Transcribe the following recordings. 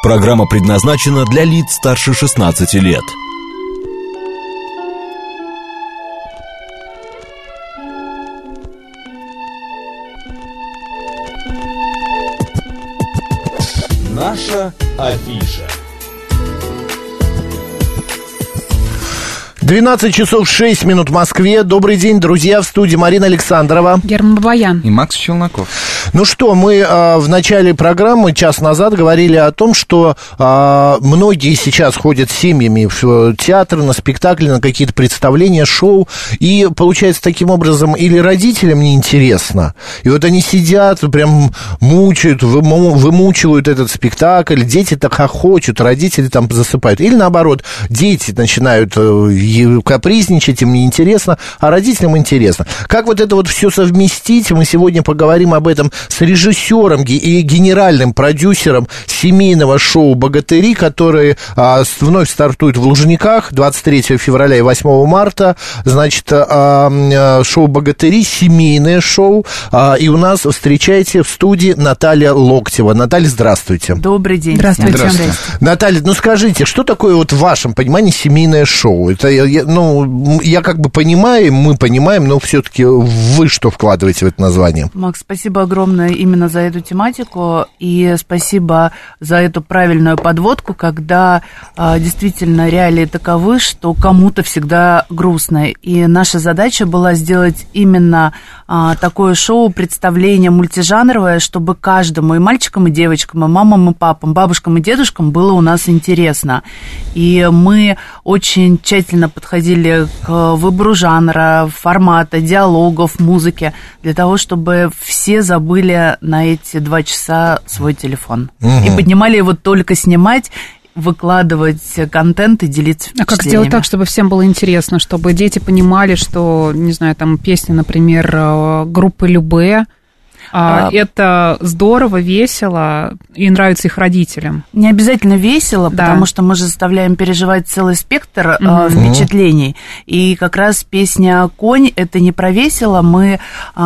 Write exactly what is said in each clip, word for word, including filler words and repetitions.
Программа предназначена для лиц старше шестнадцати лет. Наша афиша. двенадцать часов шесть минут в Москве. Добрый день, друзья, в студии Марина Александрова, Герман Бабаян и Макс Челноков. Ну что, мы э, в начале программы, час назад, говорили о том, что э, многие сейчас ходят с семьями в театр, на спектакли, на какие-то представления, шоу, и получается таким образом или родителям неинтересно, и вот они сидят, прям мучают, выму, вымучивают этот спектакль, дети-то хохочут, родители там засыпают, или наоборот, дети начинают э, капризничать, им неинтересно, а родителям интересно. Как вот это вот все совместить, мы сегодня поговорим об этом с режиссером и генеральным продюсером семейного шоу «Богатыри», который а, вновь стартует в Лужниках двадцать третьего февраля и восьмого марта. Значит, а, а, шоу «Богатыри», семейное шоу. А, и у нас, встречайте, в студии Наталья Локтева. Наталья, здравствуйте. Добрый день. Здравствуйте. Здравствуйте. Наталья, ну скажите, что такое вот в вашем понимании семейное шоу? Это, я, ну, я как бы понимаю, мы понимаем, но все-таки вы что вкладываете в это название? Макс, спасибо огромное именно за эту тематику, и спасибо за эту правильную подводку, когда а, действительно реалии таковы, что кому-то всегда грустно. И наша задача была сделать именно а, такое шоу, представление мультижанровое, чтобы каждому, и мальчикам, и девочкам, и мамам, и папам, бабушкам и дедушкам было у нас интересно. И мы очень тщательно подходили к выбору жанра, формата, диалогов, музыки, для того, чтобы все забыли на эти два часа свой телефон. Угу. И поднимали его только снимать, выкладывать контент и делиться впечатлениями. А как сделать так, чтобы всем было интересно, чтобы дети понимали, что, не знаю, там песни, например, группы Любэ, а, это здорово, весело и нравится их родителям. Не обязательно весело, да. Потому что мы же заставляем переживать целый спектр mm-hmm. э, впечатлений. И как раз песня «Конь» — это не про весело, мы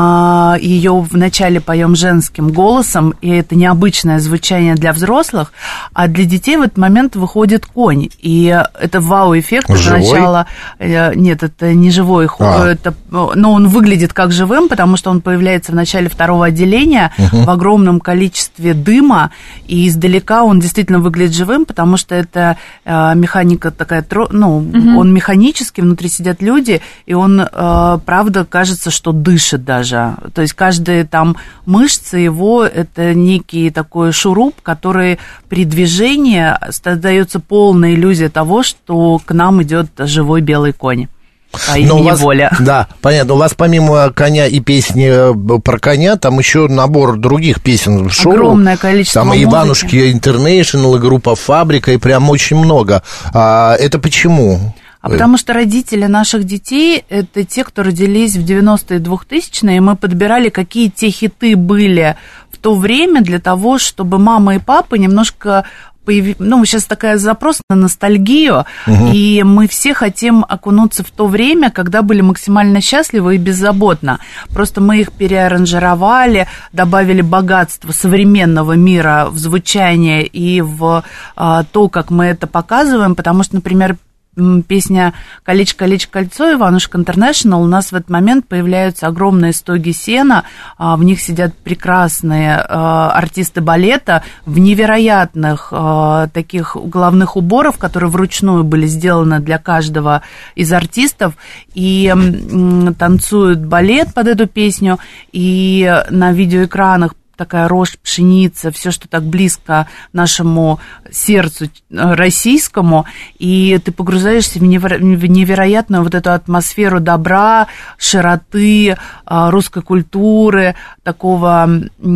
э, ее вначале поем женским голосом, и это необычное звучание для взрослых, а для детей в этот момент выходит конь. И это вау-эффект. Сначала э, нет, это не живой, а. это, но он выглядит как живым, потому что он появляется в начале второго отделения uh-huh. в огромном количестве дыма, и издалека он действительно выглядит живым, потому что это э, механика такая, ну, uh-huh. он механический, внутри сидят люди, и он, э, правда, кажется, что дышит даже. То есть каждая там мышца его, это некий такой шуруп, который при движении создается полная иллюзия того, что к нам идет живой белый конь. По имени вас, Воля. Да, понятно. У вас помимо «Коня» и песни про коня, там еще набор других песен в шоу. Огромное количество там музыки. Там Иванушки Интернешнл, и группа «Фабрика», и прям очень много. А это почему? А потому что родители наших детей – это те, кто родились в девяностые и двухтысячные, и мы подбирали, какие те хиты были в то время для того, чтобы мама и папа немножко… Ну, сейчас такая запрос на ностальгию, угу. и мы все хотим окунуться в то время, когда были максимально счастливы и беззаботно. Просто мы их переаранжировали, добавили богатство современного мира в звучание и в а, то, как мы это показываем, потому что, например, песня «Колечко, колечко, кольцо», Иванушек Интернешнл, у нас в этот момент появляются огромные стоги сена, в них сидят прекрасные артисты балета в невероятных таких головных уборах, которые вручную были сделаны для каждого из артистов, и танцуют балет под эту песню, и на видеоэкранах такая рожь, пшеница, все, что так близко нашему сердцу российскому, и ты погружаешься в невероятную вот эту атмосферу добра, широты, русской культуры, такого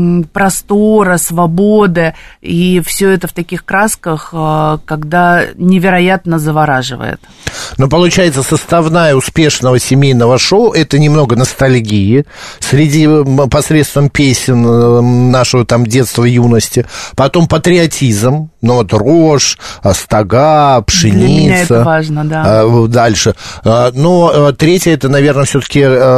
простора, свободы, и все это в таких красках, когда невероятно завораживает. Но получается, составная успешного семейного шоу — это немного ностальгии среди посредством песен нашего там детства, юности. Потом патриотизм, ну вот рожь, стога, пшеница. Для меня это важно, да. Дальше. Но третье, это, наверное, все-таки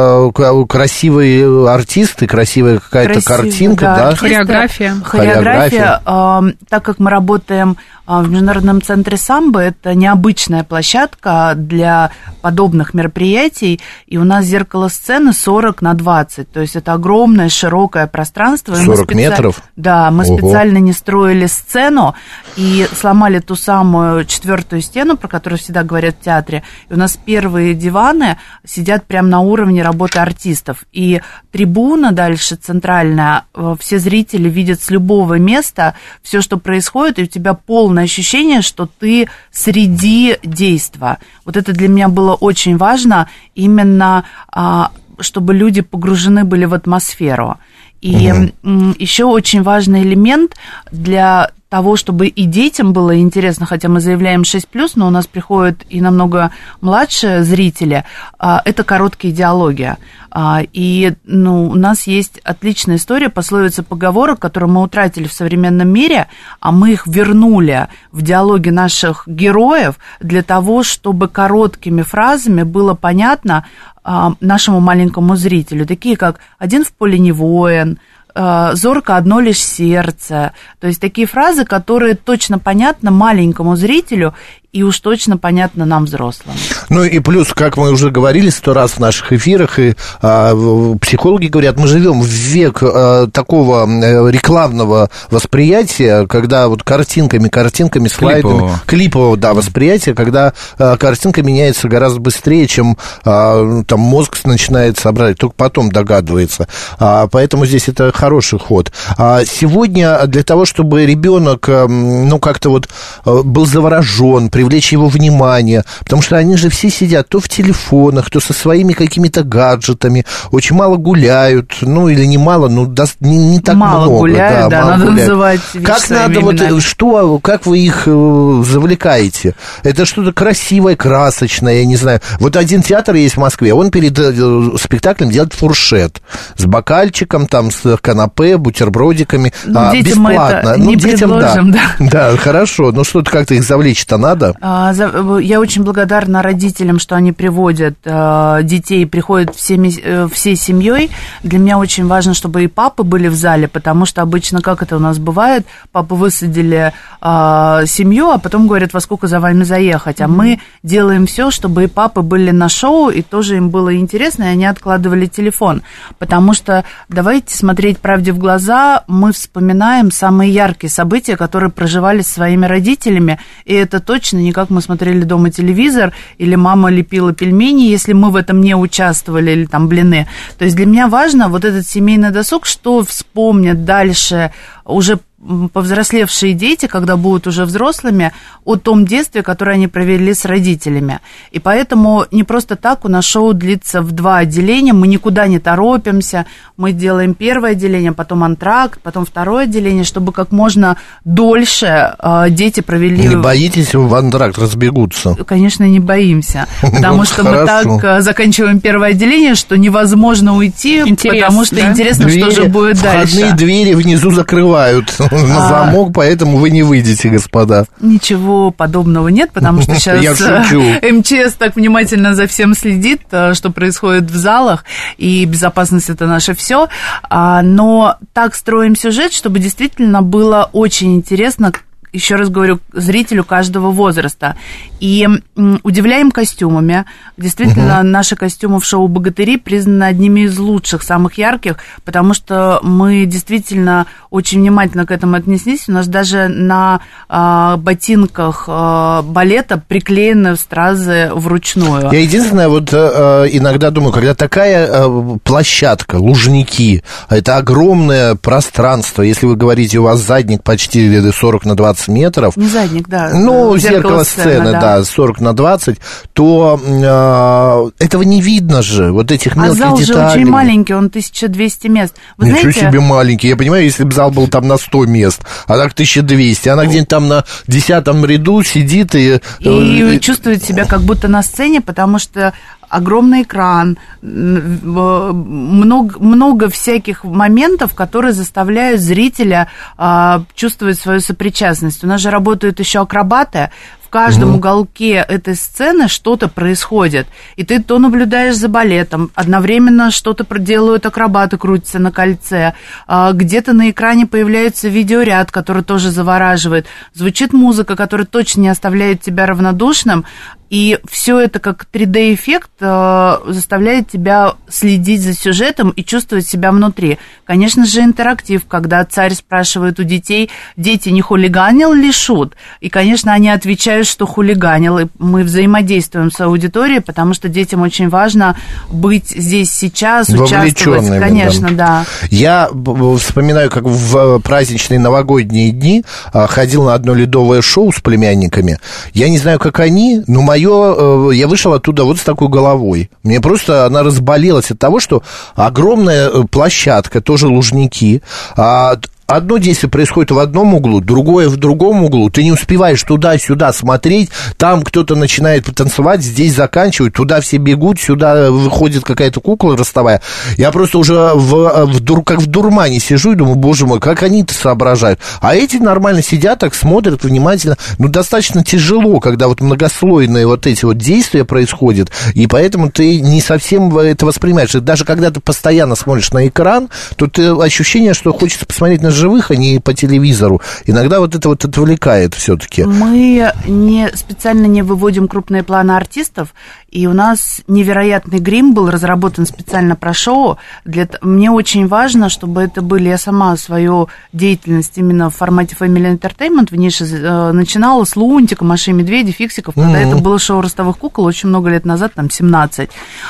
красивые артисты, красивая какая-то Красивый, картинка, да. да? Хореография. Хореография. Хореография. Так как мы работаем в Международном центре самбо, это необычная площадка для подобных мероприятий, и у нас зеркало сцены сорок на двадцать, то есть это огромное широкое пространство. сорок специ... метров? Да, мы Ого. специально не строили сцену и сломали ту самую четвертую стену, про которую всегда говорят в театре, и у нас первые диваны сидят прямо на уровне работы артистов, и трибуна дальше центральная, все зрители видят с любого места все, что происходит, и у тебя полное ощущение, что ты среди действа. Вот это для меня было очень важно, именно чтобы люди погружены были в атмосферу. И угу. еще очень важный элемент для того, чтобы и детям было интересно, хотя мы заявляем шесть плюс, но у нас приходят и намного младшие зрители, это короткие диалоги. И ну, у нас есть отличная история, пословица, поговорок, которую мы утратили в современном мире, а мы их вернули в диалоги наших героев для того, чтобы короткими фразами было понятно нашему маленькому зрителю, такие как «один в поле не воин», «зорко одно лишь сердце». То есть такие фразы, которые точно понятны маленькому зрителю и уж точно понятно нам, взрослым. Ну и плюс, как мы уже говорили сто раз в наших эфирах, и а, психологи говорят, мы живем в век а, такого рекламного восприятия, когда вот картинками, картинками, слайдами, клипового, клипового да, восприятия, когда а, картинка меняется гораздо быстрее, чем а, там мозг начинает соображать, только потом догадывается. А, поэтому здесь это хороший ход. А сегодня для того, чтобы ребенок, ну, как-то вот был заворожен, привлечь его внимание, потому что они же все сидят то в телефонах, то со своими какими-то гаджетами, очень мало гуляют, ну, или не мало, ну, не, не так мало много. Гуляют, да, да, мало надо гуляют. Называть как надо именами. Вот, что, как вы их завлекаете? Это что-то красивое, красочное, я не знаю. Вот один театр есть в Москве, он перед спектаклем делает фуршет с бокальчиком, там, с канапе, бутербродиками, ну, а, бесплатно. Мы это ну, не детям, предложим, да. Да. Да, хорошо, но что-то как-то их завлечь-то надо. Я очень благодарна родителям, что они приводят детей, приходят всеми, всей семьей. Для меня очень важно, чтобы и папы были в зале, потому что обычно, как это у нас бывает, папы высадили семью, а потом говорят, во сколько за вами заехать. А мы делаем все, чтобы и папы были на шоу, и тоже им было интересно, и они откладывали телефон. Потому что, давайте смотреть правде в глаза, мы вспоминаем самые яркие события, которые проживали с своими родителями, и это точно не как мы смотрели дома телевизор, или мама лепила пельмени, если мы в этом не участвовали, или там блины. То есть для меня важно вот этот семейный досуг, что вспомнят дальше уже повзрослевшие дети, когда будут уже взрослыми, о том детстве, которое они провели с родителями. И поэтому не просто так у нас шоу длится в два отделения, мы никуда не торопимся, мы делаем первое отделение, потом антракт, потом второе отделение, чтобы как можно дольше э, дети провели... Не боитесь, в антракт разбегутся? Конечно, не боимся, потому что мы так заканчиваем первое отделение, что невозможно уйти, потому что интересно, что же будет дальше. Входные двери внизу закрывают на замок, поэтому вы не выйдете, господа. Ничего подобного нет, потому что сейчас эм че эс так внимательно за всем следит, что происходит в залах, и безопасность – это наше все. Но так строим сюжет, чтобы действительно было очень интересно, еще раз говорю, зрителю каждого возраста. И удивляем костюмами. Действительно, угу. наши костюмы в шоу «Богатыри» признаны одними из лучших, самых ярких, потому что мы действительно очень внимательно к этому отнеслись. У нас даже на а, ботинках а, балета приклеены стразы вручную. Я единственное, вот а, иногда думаю, когда такая а, площадка, Лужники, это огромное пространство, если вы говорите, у вас задник почти сорок на двадцать метров. Не задник, да. Ну, зеркало, зеркало сцены, сцены, да, сорок на двадцать, то э, этого не видно же, вот этих мелких деталей. А зал деталей. Же очень маленький, он тысяча двести мест. Вы Ничего знаете... себе маленький. Я понимаю, если бы зал был там на сто мест, а так тысяча двести, она где-нибудь там на десятом ряду сидит и... И, и чувствует себя как будто на сцене, потому что огромный экран, много, много всяких моментов, которые заставляют зрителя а, чувствовать свою сопричастность. У нас же работают еще акробаты. В каждом mm-hmm. уголке этой сцены что-то происходит, и ты то наблюдаешь за балетом, одновременно что-то делают акробаты, крутятся на кольце, где-то на экране появляется видеоряд, который тоже завораживает, звучит музыка, которая точно не оставляет тебя равнодушным, и все это как три дэ-эффект заставляет тебя следить за сюжетом и чувствовать себя внутри. Конечно же, интерактив, когда царь спрашивает у детей, дети, не хулиганил ли Шут? И, конечно, они отвечают, что хулиганил, и мы взаимодействуем с аудиторией, потому что детям очень важно быть здесь сейчас, участвовать. Конечно, да. да. Я вспоминаю, как в праздничные новогодние дни ходил на одно ледовое шоу с племянниками. Я не знаю, как они, но мое, я вышел оттуда вот с такой головой. Мне просто она разболелась от того, что огромная площадка, тоже Лужники, одно действие происходит в одном углу, другое в другом углу. Ты не успеваешь туда-сюда смотреть. Там кто-то начинает танцевать, здесь заканчивают. Туда все бегут, сюда выходит какая-то кукла ростовая. Я просто уже в, в, дур, как в дурмане сижу и думаю, боже мой, как они-то соображают. А эти нормально сидят, так смотрят внимательно. Ну, достаточно тяжело, когда вот многослойные вот эти вот действия происходят. И поэтому ты не совсем это воспринимаешь. И даже когда ты постоянно смотришь на экран, то ты ощущение, что хочется посмотреть на живых, а не по телевизору. Иногда вот это вот отвлекает все-таки. Мы не, специально не выводим крупные планы артистов, и у нас невероятный грим был разработан специально про шоу. Для, мне очень важно, чтобы это были... Я сама свою деятельность именно в формате Family Entertainment в нише э, начинала с Лунтика, Маши и Медведя, Фиксиков, когда mm-hmm. это было шоу ростовых кукол очень много лет назад, там, семнадцать.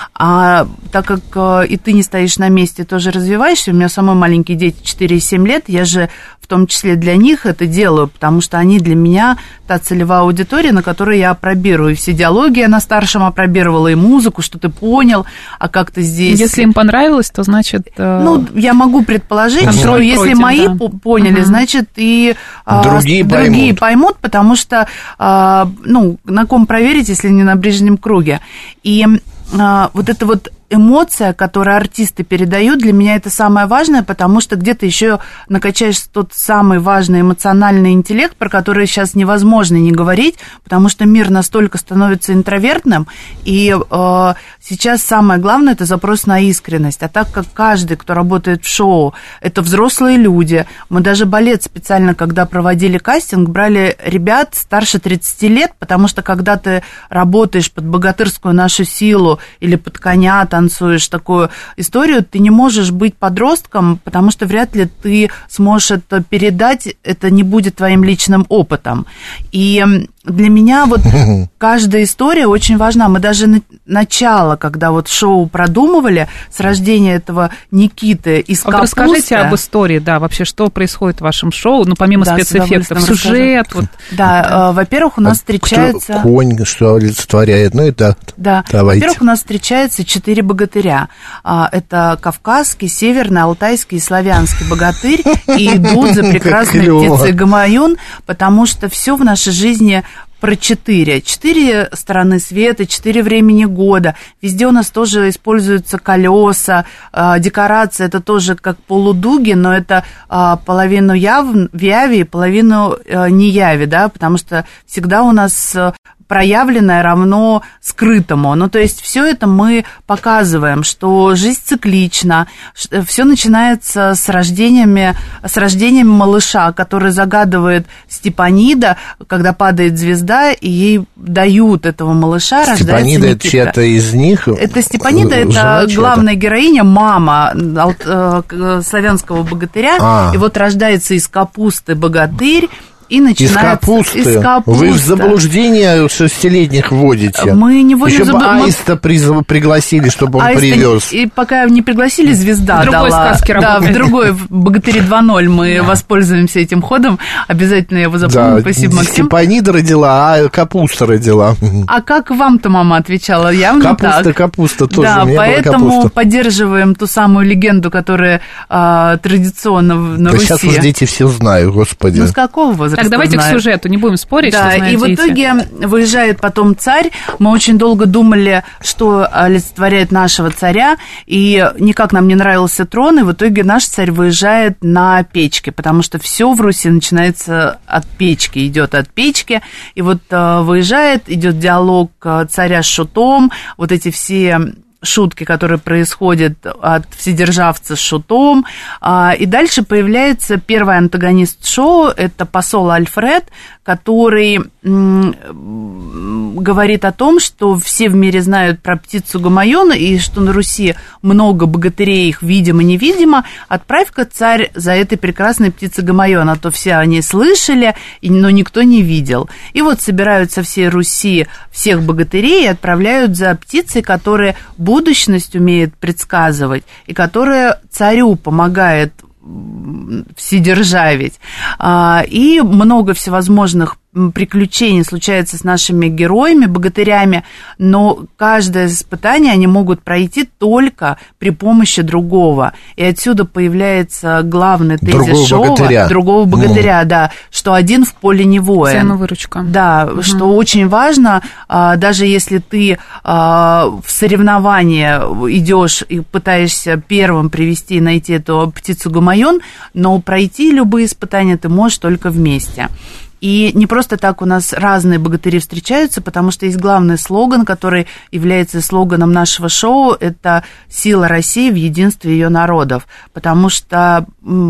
А так как э, и ты не стоишь на месте, тоже развиваешься, у меня самые маленькие дети четыре и семь лет, я же в том числе для них это делаю, потому что они для меня та целевая аудитория, на которой я апробирую. И все диалоги я на старшем апробировала, и музыку, что ты понял, а как ты здесь... Если им понравилось, то значит... Ну, я могу предположить, что если против, мои да. поняли, угу. значит, и другие, другие поймут. поймут, потому что, ну, на ком проверить, если не на ближнем круге. И вот это вот эмоция, которую артисты передают, для меня это самое важное, потому что где-то еще накачаешь тот самый важный эмоциональный интеллект, про который сейчас невозможно не говорить, потому что мир настолько становится интровертным, и э, сейчас самое главное – это запрос на искренность. А так как каждый, кто работает в шоу, это взрослые люди, мы даже балет специально, когда проводили кастинг, брали ребят старше тридцати лет, потому что когда ты работаешь под богатырскую нашу силу или под коня, танцуешь такую историю, ты не можешь быть подростком, потому что вряд ли ты сможешь это передать, это не будет твоим личным опытом. И для меня вот каждая история очень важна. Мы даже на, начало, когда вот шоу продумывали, с рождения этого Никиты из вот капусты. Расскажите об истории, да, вообще, что происходит в вашем шоу, ну, помимо да, спецэффектов, сюжет. Вот. Да, да. Во-первых, у нас а встречается... Кто, конь, что олицетворяет, ну, это... Да, давайте. Во-первых, у нас встречаются четыре богатыря. Это кавказский, северный, алтайский и славянский богатырь, и идут за прекрасной птицей Гамаюн, потому что все в нашей жизни... про четыре. Четыре стороны света, четыре времени года. Везде у нас тоже используются колеса, декорация, это тоже как полудуги, но это половину яв, в яви и половину не яви, да, потому что всегда у нас проявленное равно скрытому. Ну, то есть все это мы показываем, что жизнь циклична, все начинается с рождениями, с рождением малыша, который загадывает Степанида, когда падает звезда, и ей дают этого малыша, Степанида рождается Никита. Это чья-то из них? Это Степанида, это главная героиня, мама славянского богатыря, а. и вот рождается из капусты богатырь, и начинается... Из капусты? Из капусты. Вы в заблуждение шестилетних вводите. Мы не вводим... Еще бы заб... Аиста мы... пригласили, чтобы он Аиста... привез. И пока не пригласили, звезда в дала. В другой сказке да, работает. в другой, в «Богатыре два ноль» мы да. воспользуемся этим ходом. Обязательно я его запомню. Да, спасибо, Максим. Степанида родила, а капуста родила. А как вам-то мама отвечала? Явно капуста, так. Капуста, тоже. Да, у меня поэтому была капуста. Поддерживаем ту самую легенду, которая а, традиционно на да Руси. Сейчас уже дети все знают, господи. Ну, с какого возраста? возраста. Так, давайте знают. к сюжету, не будем спорить, да, что знают и в дети. итоге выезжает потом царь. Мы очень долго думали, что олицетворяет нашего царя, и никак нам не нравился трон, и в итоге наш царь выезжает на печке, потому что все в Руси начинается от печки, идет от печки, и вот выезжает, идет диалог царя с шутом, вот эти все шутки, которые происходят от вседержавца с шутом. И дальше появляется первый антагонист шоу, это посол Альфред, который говорит о том, что все в мире знают про птицу Гамаюна, и что на Руси много богатырей, их видимо-невидимо. Отправь-ка, царь, за этой прекрасной птицей Гамаюна, а то все они слышали, но никто не видел. И вот собирают со всей Руси всех богатырей и отправляют за птицей, которая будущность умеет предсказывать, и которая царю помогает вседержавить. И много всевозможных приключений случается с нашими героями, богатырями, но каждое испытание они могут пройти только при помощи другого. И отсюда появляется главный тезис другого шоу. Богатыря. Другого богатыря, mm. да, что один в поле не воин. Взаимовыручка. Да, mm-hmm. что очень важно, даже если ты в соревнование идешь и пытаешься первым привести и найти эту птицу Гамаюн, но пройти любые испытания ты можешь только вместе. И не просто так у нас разные богатыри встречаются, потому что есть главный слоган, который является слоганом нашего шоу, это «Сила России в единстве ее народов», потому что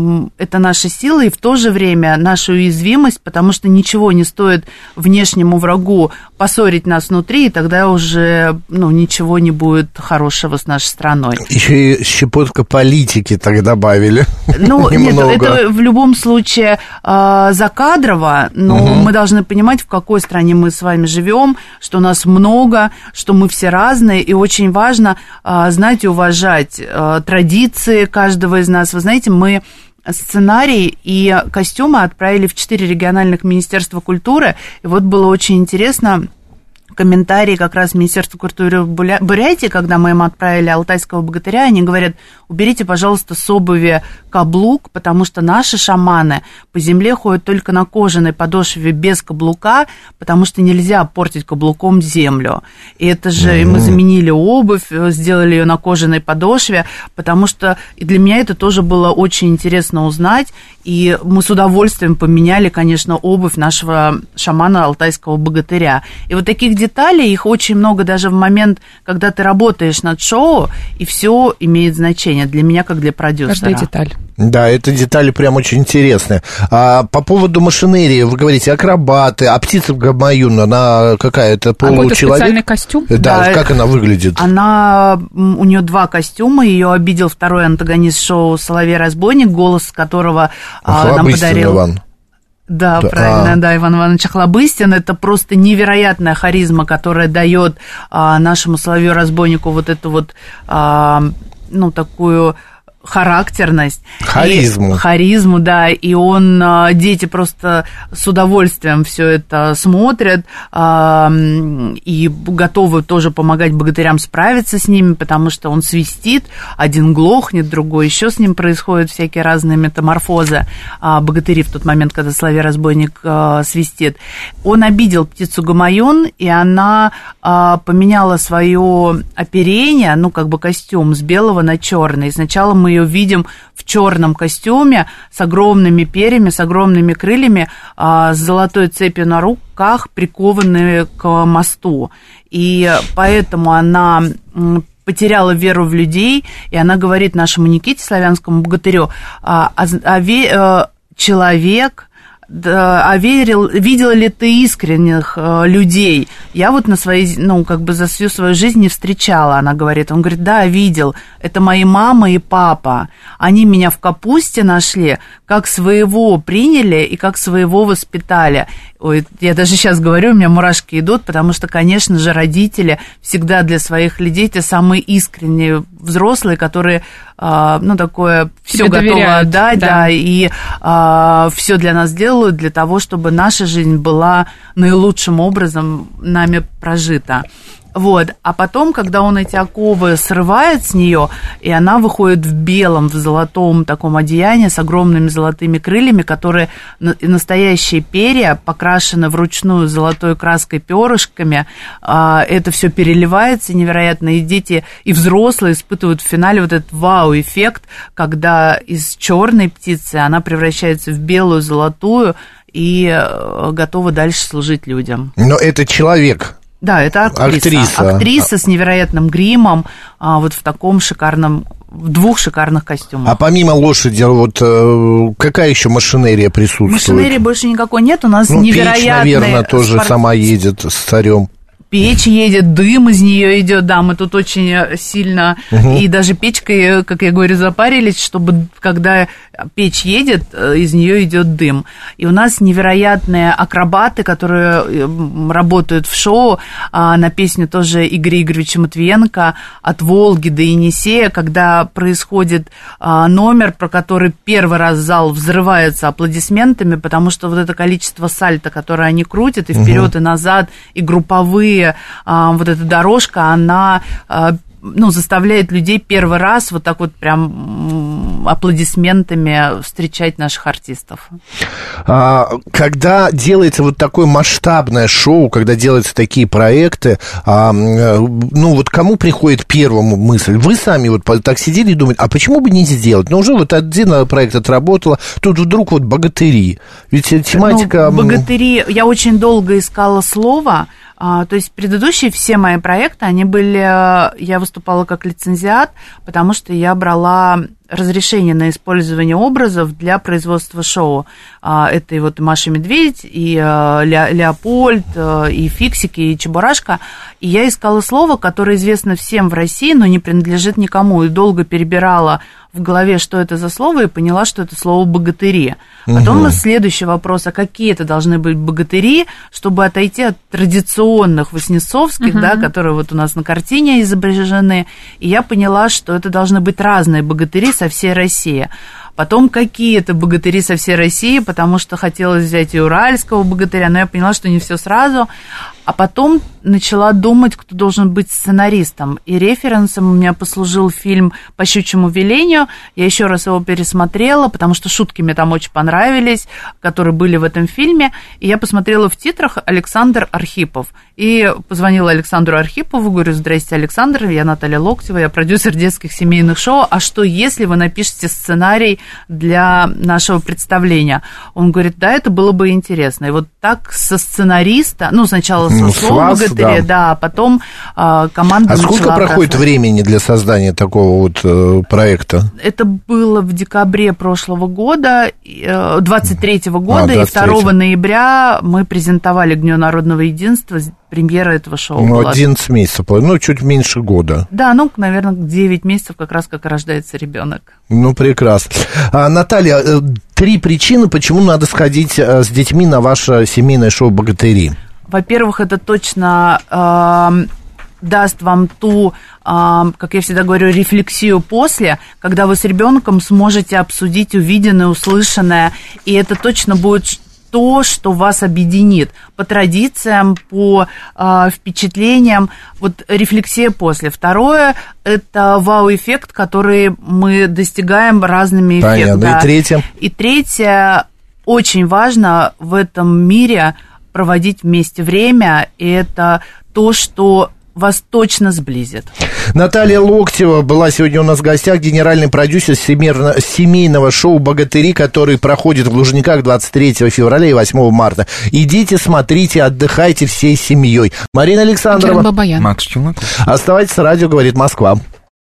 это наша сила и в то же время наша уязвимость, потому что ничего не стоит внешнему врагу поссорить нас внутри, и тогда уже ну, ничего не будет хорошего с нашей страной. Еще и щепотка политики так добавили. Ну, нет, это в любом случае закадрово, но угу. мы должны понимать, в какой стране мы с вами живем, что нас много, что мы все разные, и очень важно знать и уважать традиции каждого из нас. Вы знаете, мы сценарий и костюмы отправили в четыре региональных министерства культуры, и вот было очень интересно комментарии как раз Министерства культуры Бурятии, когда мы им отправили алтайского богатыря, они говорят, уберите, пожалуйста, с обуви каблук, потому что наши шаманы по земле ходят только на кожаной подошве без каблука, потому что нельзя портить каблуком землю. И это же mm-hmm. мы заменили обувь, сделали ее на кожаной подошве, потому что и для меня это тоже было очень интересно узнать, и мы с удовольствием поменяли, конечно, обувь нашего шамана алтайского богатыря. И вот таких деталей, их очень много даже в момент, когда ты работаешь над шоу, и все имеет значение для меня, как для продюсера. Каждая деталь. Да, это детали прям очень интересные. А по поводу машинерии, вы говорите, акробаты, а птица Гамаюн, она какая-то получеловек? Какой-то специальный костюм? Да, да, как она выглядит? Она, у нее два костюма, ее обидел второй антагонист шоу Соловей-разбойник, голос которого а, нам подарил... Иван. Да, да, правильно, а. да, Иван Иванович Охлобыстин. Это просто невероятная харизма, которая дает а, нашему Соловью-разбойнику вот эту вот, а, ну, такую... характерность. Харизму. И, харизму, да, и он, дети просто с удовольствием все это смотрят и готовы тоже помогать богатырям справиться с ними, потому что он свистит, один глохнет, другой еще с ним происходят всякие разные метаморфозы богатыри в тот момент, когда Соловей-разбойник свистит. Он обидел птицу Гамаюн, и она поменяла свое оперение, ну, как бы костюм с белого на черный. Сначала мы ее видим в черном костюме с огромными перьями, с огромными крыльями, с золотой цепью на руках, прикованные к мосту. И поэтому она потеряла веру в людей, и она говорит нашему Никите, славянскому богатырю, а, а, человек... Да, а верил, видела ли ты искренних э, людей? Я вот на своей, ну, как бы за всю свою жизнь не встречала, она говорит. Он говорит, да, видел. Это мои мама и папа. Они меня в капусте нашли, как своего приняли и как своего воспитали. Ой, я даже сейчас говорю, у меня мурашки идут, потому что, конечно же, родители всегда для своих людей те самые искренние взрослые, которые, э, ну, такое все готовы отдать, да, да, и э, все для нас делают, для того, чтобы наша жизнь была наилучшим образом нами прожита. Вот, а потом, когда он эти оковы срывает с нее, и она выходит в белом, в золотом таком одеянии с огромными золотыми крыльями, которые настоящие перья, покрашены вручную золотой краской перышками, это все переливается невероятно, и дети, и взрослые испытывают в финале вот этот вау-эффект, когда из черной птицы она превращается в белую, золотую и готова дальше служить людям. Но это человек. Да, это актриса. Актриса, актриса с невероятным гримом, а, вот в таком шикарном, в двух шикарных костюмах. А помимо лошади, вот какая еще машинерия присутствует? Машинерии больше никакой нет, у нас ну, невероятные... печь, наверное, тоже спорт... сама едет с царем. Печь едет, дым из нее идет, да, мы тут очень сильно угу. и даже печкой, как я говорю, запарились, чтобы когда печь едет, из нее идет дым. И у нас невероятные акробаты, которые работают в шоу, на песню тоже Игоря Игоревича Матвиенко «От Волги до Енисея», когда происходит номер, про который первый раз зал взрывается аплодисментами, потому что вот это количество сальто, которое они крутят, и вперед, угу. и назад, и групповые, вот эта дорожка, она, ну, заставляет людей первый раз вот так вот прям аплодисментами встречать наших артистов. Когда делается вот такое масштабное шоу, когда делаются такие проекты, ну, вот кому приходит первому мысль? Вы сами вот так сидели и думаете, а почему бы не сделать? Ну, уже вот один проект отработала, тут вдруг вот богатыри. Ведь тематика... Ну, богатыри, я очень долго искала слово. То есть предыдущие все мои проекты, они были, я выступала как лицензиат, потому что я брала разрешение на использование образов для производства шоу. Это и вот Маша и Медведь, и Леопольд, и Фиксики, и Чебурашка. И я искала слово, которое известно всем в России, но не принадлежит никому, и долго перебирала в голове, что это за слово, и поняла, что это слово «богатыри». Потом угу. следующий вопрос, а какие это должны быть богатыри, чтобы отойти от традиционных воснецовских, угу. да, которые вот у нас на картине изображены, и я поняла, что это должны быть разные богатыри со всей России. Потом какие это богатыри со всей России, потому что хотелось взять и уральского богатыря, но я поняла, что не все сразу. А потом начала думать, кто должен быть сценаристом. И референсом у меня послужил фильм «По щучьему велению». Я еще раз его пересмотрела, потому что шутки мне там очень понравились, которые были в этом фильме. И я посмотрела в титрах «Александр Архипов». И позвонила Александру Архипову, говорю: здрасте, Александр, я Наталья Локтева, я продюсер детских семейных шоу. А что, если вы напишете сценарий для нашего представления? Он говорит: да, это было бы интересно. И вот так со сценариста, ну, сначала со ну, слова богатыря, да. да, а потом а, команда А сколько проходит красать. времени для создания такого вот э, проекта? Это было в декабре прошлого года, двадцать третьего года, а, двадцать третьего. И второго ноября мы презентовали к Дню народного единства. Премьера этого шоу ну, была. одиннадцать месяцев, ну, чуть меньше года. Да, ну, наверное, девять месяцев, как раз как рождается ребенок. Ну, прекрасно. А, Наталья, три причины, почему надо сходить с детьми на ваше семейное шоу «Богатыри». Во-первых, это точно э, даст вам ту, э, как я всегда говорю, рефлексию после, когда вы с ребенком сможете обсудить увиденное, услышанное, и это точно будет то, что вас объединит по традициям, по э, впечатлениям, вот рефлексия после. Второе – это вау-эффект, который мы достигаем разными эффектами. Понятно. И третье? И третье, очень важно в этом мире проводить вместе время, и это то, что вас точно сблизит. Наталья Локтева была сегодня у нас в гостях, генеральный продюсер семейного шоу «Богатыри», который проходит в Лужниках двадцать третьего февраля и восьмого марта. Идите, смотрите, отдыхайте всей семьей. Марина Александрова. Макс Челноков. Оставайтесь с радио «Говорит Москва».